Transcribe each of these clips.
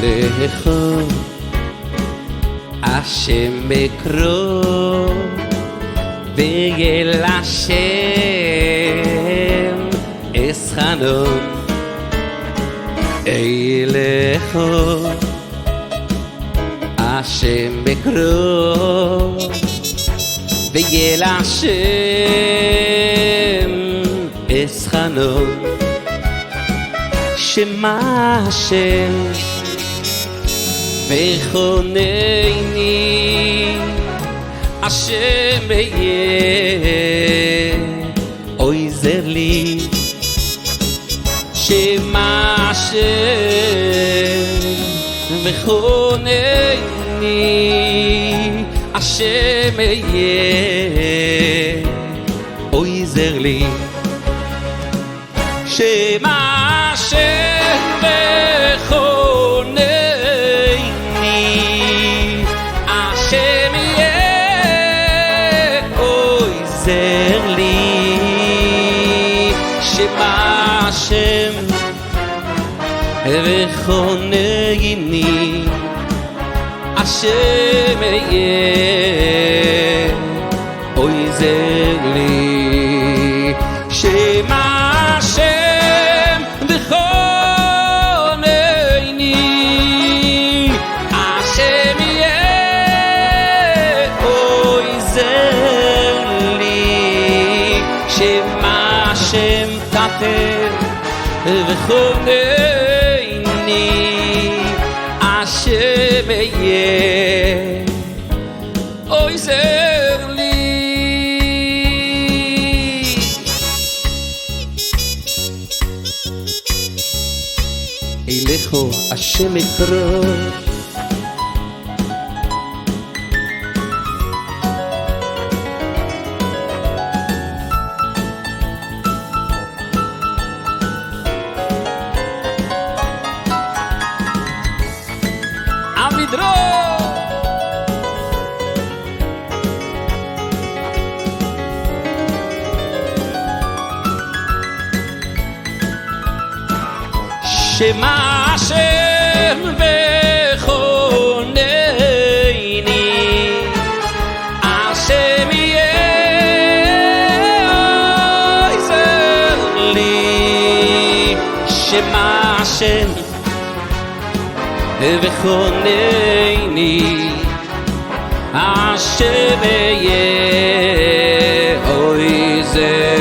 לכו השם בקרוב ויל השם אסחנון לכו השם בקרוב ויל השם אסחנון שמה השם וכונני השם יהיה עוזר לי שמה השם וכונני השם יהיה עוזר לי שמה השם וכונני השם יהיה עוזר לי שמה השם וכונני השם יהיה עוזר לי שמה השם וכונני השם יהיה עוזר לי שמה השם תתן וכונני השם יהיה עוזר לי אליכו השם יקרוב שמה השם וכונני השם יהיה עוזר לי שמה השם וכונני השם יהיה עוזר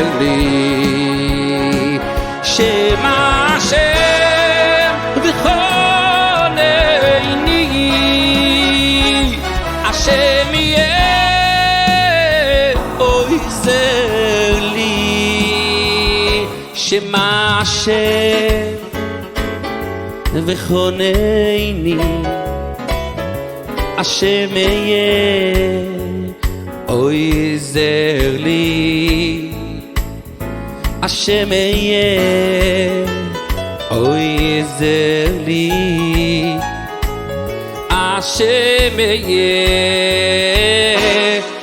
לי שמה השם השם יהיה עוזר לי שמה השם וכונני השם יהיה עוזר לי השם יהיה עוזר לי השם יהיה